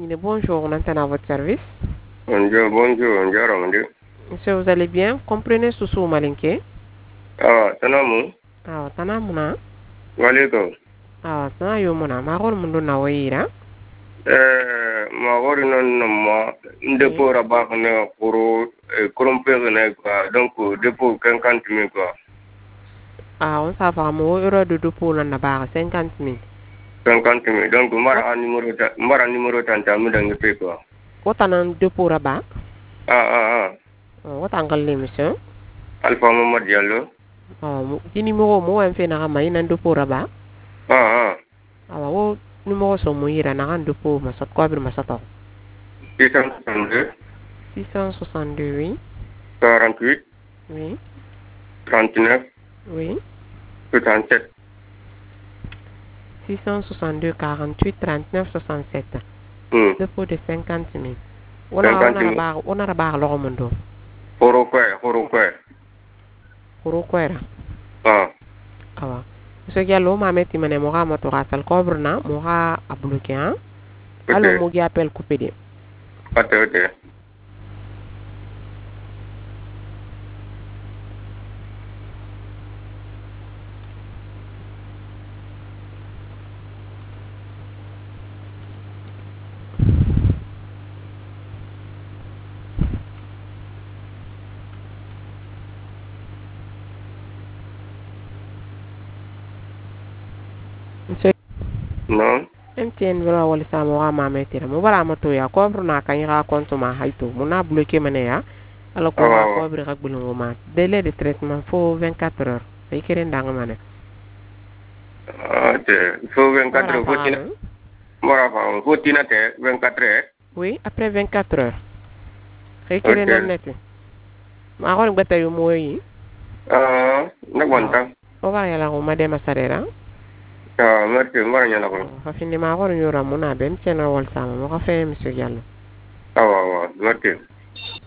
Bonjour, on entend à votre service. Bonjour, bonjour. Monsieur, vous allez bien? Comprenez Soussou Malinke? Tanamu, Tana muna. waleko. Tana yo muna. Magor mundo na waira. Ma wari non ma Oui. depo raba ne koro korompe ne quoi. Donc depo 50 000 quoi. On s'en va mo euro de pour na ba 50 000. 50 000. Donc mara numéro tanta mi dangi pe quoi. Wata nan de pour ba? Ah. Wata angalle monsieur. Alpha Mamad Diallo. Di numéro mo en fe na ma ina de pour ba? Ah. Wo numéro so mo ira na de pour masat ko bir masato. 662 662 oui. 48 Oui. 39 Oui. 67. 662 48 39 67. Dépôt de 50 000. 50 000. On a ba lo mundo. Horo kwe. Kuro kwera. Ah. Monsieur Diallo m'a metti mané mo ga moto ga sal cobre na mo ga a bloqué hein. Allo Ok. mo gi appel coupé de. Ok. Monsieur Non. MTN vra wala sa mo ga ma metti mo bara moto ya cobre na kan ga compte ma hayto mo na bloqué mané ya. Allo ko ga cobre ga bulungo ma. Délai de traitement faut 24 heures. Ay kere ndanga mané. Ok. Faut 24 heures. Faut tina te 24 heures. Oui, après 24 heures. Ay kere Ok. nem neti. Ma ko ngata yo moyi. Nagwanta. O bara yala ko madema sarera. Merci. Mbara nyala ko. Fafinde ma ko nyora mo na ben tena wal sama mo ka fe monsieur Diallo. Merci.